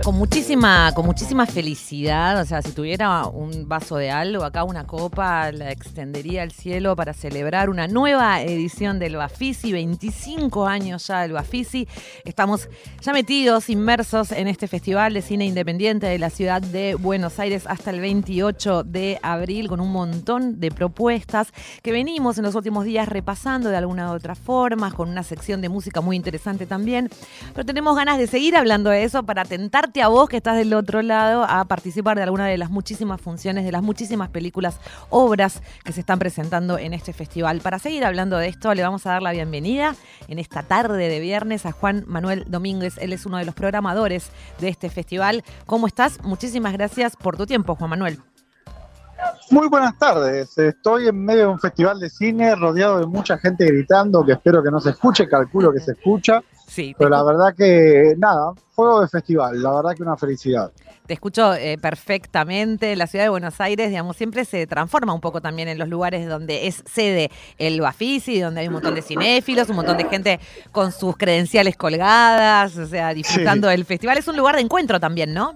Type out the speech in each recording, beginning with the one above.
Con muchísima felicidad, o sea, si tuviera un vaso de algo, acá una copa, la extendería al cielo para celebrar una nueva edición del Bafisi, 25 años ya del Bafisi. Estamos ya metidos, inmersos en este festival de cine independiente de la ciudad de Buenos Aires hasta el 28 de abril, con un montón de propuestas que venimos en los últimos días repasando de alguna u otra forma, con una sección de música muy interesante también, pero tenemos ganas de seguir hablando de eso para tentarte a vos que estás del otro lado a participar de alguna de las muchísimas funciones, de las muchísimas películas, obras que se están presentando en este festival. Para seguir hablando de esto, le vamos a dar la bienvenida en esta tarde de viernes a Juan Manuel Domínguez. Él es uno de los programadores de este festival. ¿Cómo estás? Muchísimas gracias por tu tiempo, Juan Manuel. Muy buenas tardes. Estoy en medio de un festival de cine rodeado de mucha gente gritando, que espero que no se escuche, calculo que se escucha. Sí, pero la verdad que, nada, fuego de festival, la verdad que una felicidad. Te escucho perfectamente. La ciudad de Buenos Aires, digamos, siempre se transforma un poco también en los lugares donde es sede el Bafisi, donde hay un montón de cinéfilos, un montón de gente con sus credenciales colgadas, o sea, disfrutando del festival. Es un lugar de encuentro también, ¿no?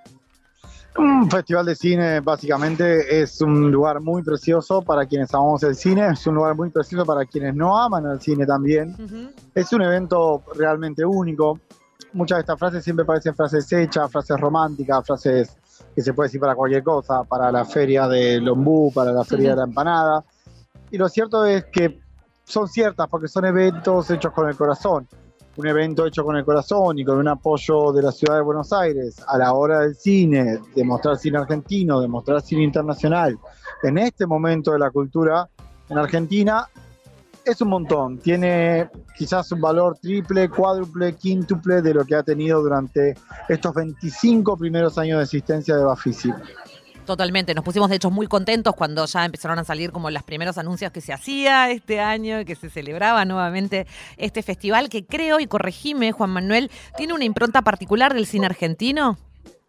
Un festival de cine básicamente es un lugar muy precioso para quienes amamos el cine, es un lugar muy precioso para quienes no aman el cine también. Es un evento realmente único. Muchas de estas frases siempre parecen frases hechas, frases románticas, frases que se puede decir para cualquier cosa, para la feria del ombú, para la feria de la empanada. Y lo cierto es que son ciertas porque son eventos hechos con el corazón. Un evento hecho con el corazón y con un apoyo de la ciudad de Buenos Aires a la hora del cine, de mostrar cine argentino, de mostrar cine internacional. En este momento de la cultura en Argentina es un montón. Tiene quizás un valor triple, cuádruple, quíntuple de lo que ha tenido durante estos 25 primeros años de existencia de Bafisi. Totalmente, nos pusimos de hecho muy contentos cuando ya empezaron a salir como los primeros anuncios que se hacía este año, que se celebraba nuevamente este festival, que creo, y corregime, Juan Manuel, tiene una impronta particular del cine argentino.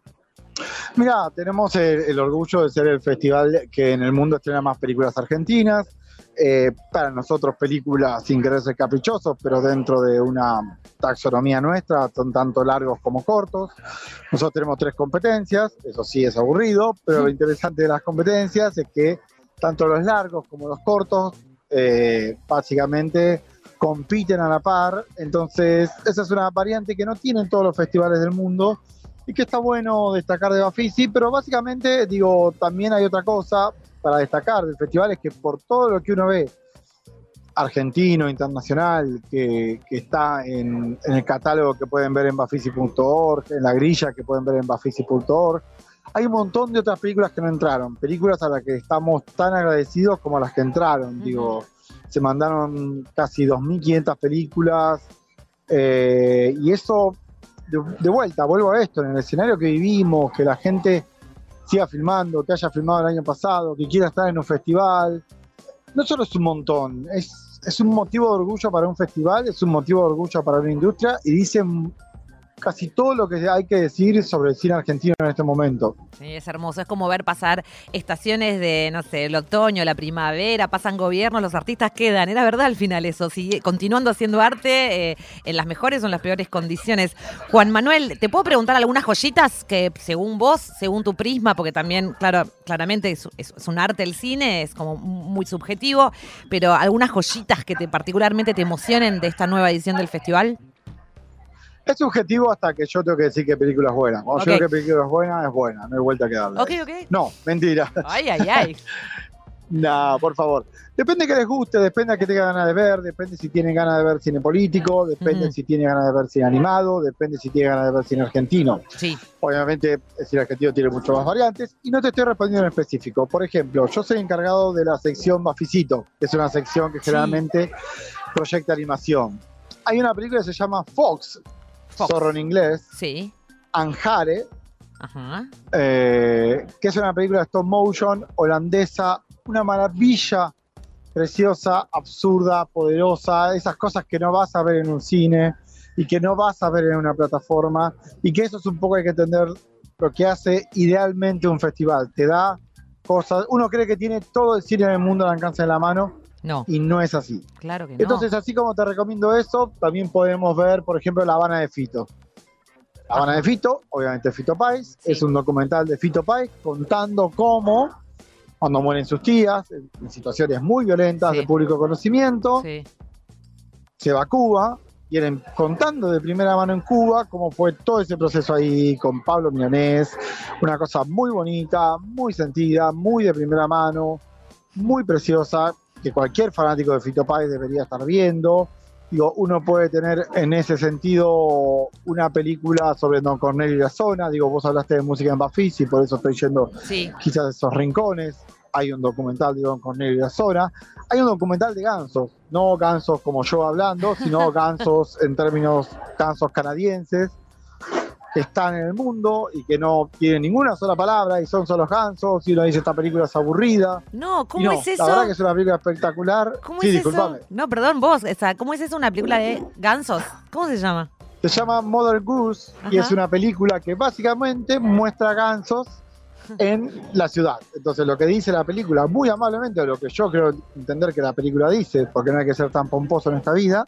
Mira, tenemos el orgullo de ser el festival que en el mundo estrena más películas argentinas. Para nosotros películas sin querer ser caprichosos, pero dentro de una taxonomía nuestra, son tanto largos como cortos. Nosotros tenemos 3 competencias, eso sí es aburrido, pero lo interesante de las competencias es que tanto los largos como los cortos básicamente compiten a la par. Entonces esa es una variante que no tienen todos los festivales del mundo y que está bueno destacar de Bafisi, pero básicamente digo, también hay otra cosa para destacar del festival, es que por todo lo que uno ve argentino, internacional, que está en el catálogo que pueden ver en bafisi.org, en la grilla que pueden ver en bafisi.org, hay un montón de otras películas que no entraron, películas a las que estamos tan agradecidos como a las que entraron. Digo, se mandaron casi 2.500 películas, y eso, de vuelta, vuelvo a esto, en el escenario que vivimos, que la gente siga filmando, que haya filmado el año pasado, que quiera estar en un festival. No solo es un montón, es un motivo de orgullo para un festival, es un motivo de orgullo para una industria y dicen casi todo lo que hay que decir sobre el cine argentino en este momento. Sí, es hermoso, es como ver pasar estaciones de, no sé, el otoño, la primavera, pasan gobiernos, los artistas quedan, era verdad al final eso, sigue continuando haciendo arte en las mejores o en las peores condiciones. Juan Manuel, ¿te puedo preguntar algunas joyitas que según vos, según tu prisma, porque también, claramente es un arte el cine, es como muy subjetivo, pero algunas joyitas que particularmente te emocionen de esta nueva edición del festival? Es subjetivo hasta que yo tengo que decir que película es buena. Cuando yo digo que película es buena, no hay vuelta que darle. Ok. No, mentira. Ay. No, por favor. Depende que les guste, depende que tengan ganas de ver, depende si tienen ganas de ver cine político, depende si tienen ganas de ver cine animado, depende si tienen ganas de ver cine argentino. Sí. Obviamente el cine argentino tiene muchas más variantes y no te estoy respondiendo en específico. Por ejemplo, yo soy encargado de la sección Bafisito, que es una sección que generalmente proyecta animación. Hay una película que se llama Fox. Zorro en inglés, sí. Anjare, que es una película de stop motion holandesa, una maravilla, preciosa, absurda, poderosa, esas cosas que no vas a ver en un cine y que no vas a ver en una plataforma, y que eso es un poco, hay que entender lo que hace idealmente un festival, te da cosas, uno cree que tiene todo el cine del mundo al alcance de la mano. No. Y no es así. Claro que no. Entonces, así como te recomiendo eso, también podemos ver, por ejemplo, La Habana de Fito. La Habana de Fito, obviamente Fito Páez, Sí. es un documental de Fito Páez contando cómo, cuando mueren sus tías, en situaciones muy violentas Sí. de público conocimiento, Sí. se va a Cuba, vienen contando de primera mano en Cuba cómo fue todo ese proceso ahí con Pablo Milanés, una cosa muy bonita, muy sentida, muy de primera mano, muy preciosa, que cualquier fanático de Fito Páez debería estar viendo. Digo, uno puede tener en ese sentido una película sobre Don Cornelio y la zona. Digo, vos hablaste de música en Bafisi, por eso estoy yendo Sí. quizás a esos rincones. Hay un documental de Don Cornelio y la zona. Hay un documental de gansos, no gansos como yo hablando, sino gansos en términos gansos canadienses, que están en el mundo y que no tienen ninguna sola palabra y son solo gansos. Y uno dice, esta película es aburrida. No, Y ¿cómo no, es eso? la verdad que es una película espectacular. ¿Cómo Sí, es disculpame. eso? No, perdón, vos. ¿Cómo es eso una película de gansos? ¿Cómo se llama? Se llama Mother Goose y Ajá. es una película que básicamente muestra gansos en la ciudad. Entonces lo que dice la película, muy amablemente, lo que yo creo entender que la película dice, porque no hay que ser tan pomposo en esta vida,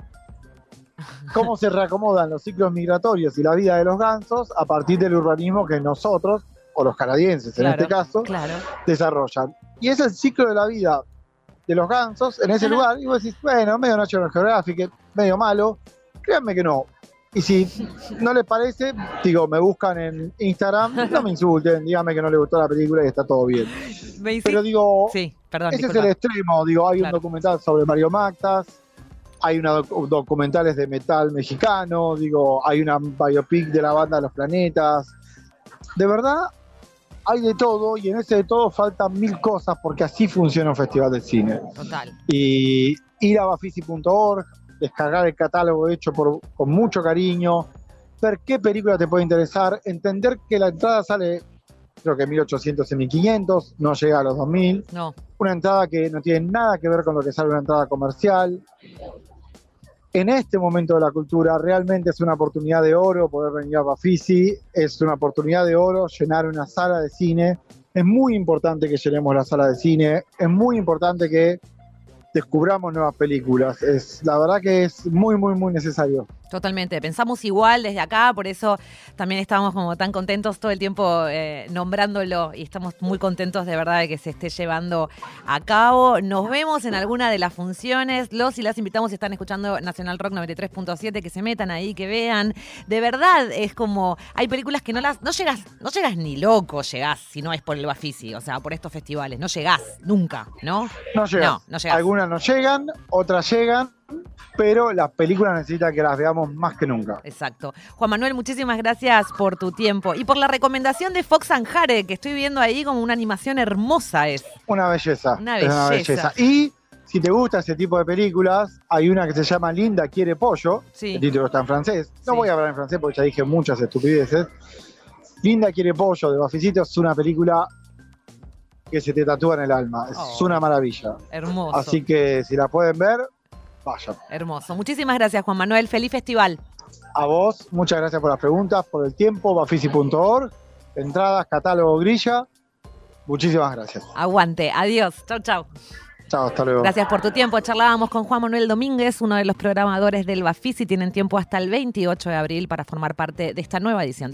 cómo se reacomodan los ciclos migratorios y la vida de los gansos a partir del urbanismo que nosotros, o los canadienses en este caso, Claro. desarrollan. Y es el ciclo de la vida de los gansos en ese Ajá. lugar, y vos decís, bueno, medio National Geographic, medio malo. Créanme que no. Y si no les parece, digo, me buscan en Instagram, no me insulten, díganme que no les gustó la película y está todo bien. Me hiciste... Pero digo, Sí, perdón, ese disculpa. es el extremo. Digo, hay Claro. un documental sobre Mario Mactas, hay documentales de metal mexicano, digo, hay una biopic de la banda Los Planetas. De verdad, hay de todo, y en ese de todo faltan 1000 cosas, porque así funciona un festival de cine. Total. Y ir a bafisi.org, descargar el catálogo hecho con mucho cariño, ver qué película te puede interesar, entender que la entrada sale, creo que 1.800 y 1.500, no llega a los 2.000. No. Una entrada que no tiene nada que ver con lo que sale una entrada comercial. En este momento de la cultura realmente es una oportunidad de oro poder venir a Bafisi, es una oportunidad de oro llenar una sala de cine. Es muy importante que llenemos la sala de cine, es muy importante que descubramos nuevas películas. La verdad que es muy, muy, muy necesario. Totalmente, pensamos igual desde acá, por eso también estamos como tan contentos todo el tiempo nombrándolo y estamos muy contentos de verdad de que se esté llevando a cabo. Nos vemos en alguna de las funciones, los y las invitamos si están escuchando Nacional Rock 93.7, que se metan ahí, que vean. De verdad es como, hay películas que no llegas ni loco, llegás si no es por el Bafisi, o sea, por estos festivales, no llegás nunca, ¿no? No llegan. No llegás. Algunas no llegan, otras llegan, pero las películas necesitan que las veamos más que nunca. Exacto. Juan Manuel, muchísimas gracias por tu tiempo y por la recomendación de Fox and Hare, que estoy viendo ahí como una animación hermosa es. Una belleza. Una es una belleza. belleza. Y si te gusta ese tipo de películas, hay una que se llama Linda quiere pollo. Sí. El título está en francés. No Sí. voy a hablar en francés porque ya dije muchas estupideces. Linda quiere pollo de Bafisito es una película que se te tatúa en el alma. Es Oh. una maravilla. Hermoso. Así que si la pueden ver, vayan. Hermoso. Muchísimas gracias, Juan Manuel. Feliz festival. A vos, muchas gracias por las preguntas, por el tiempo, bafisi.org, entradas, catálogo grilla. Muchísimas gracias. Aguante. Adiós. Chau, chau. Chao, hasta luego. Gracias por tu tiempo. Charlábamos con Juan Manuel Domínguez, uno de los programadores del Bafisi. Tienen tiempo hasta el 28 de abril para formar parte de esta nueva edición.